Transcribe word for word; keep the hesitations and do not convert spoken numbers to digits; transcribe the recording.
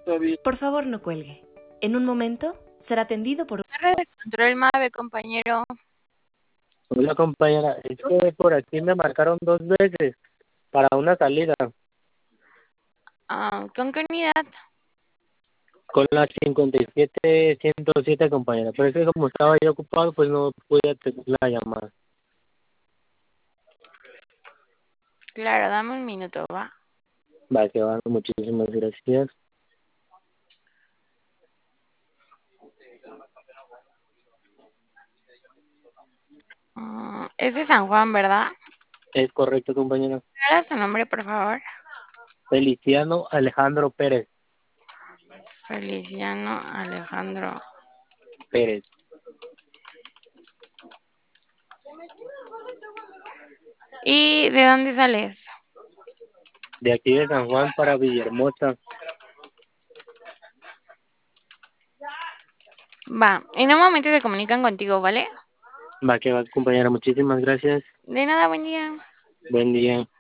Por favor, no cuelgue. En un momento será atendido por... Torre de control Mave, compañero. Hola compañera, es que por aquí me marcaron dos veces para una salida Ah, ¿con qué unidad? con la cincuenta y siete ciento siete compañera, pero es que como estaba yo ocupado pues no pude atender la llamada. Claro, dame un minuto, ¿va? Va, que va, muchísimas gracias. Mm, es de San Juan, ¿verdad? Es correcto compañera. ¿Cuál era su nombre, por favor? Feliciano Alejandro Pérez. Feliciano Alejandro. Pérez, ¿Y de dónde sales? de aquí de San Juan para Villahermosa. Va, en un momento se comunican contigo, ¿vale? Va, que va compañera, muchísimas gracias. De nada, buen día. Buen día.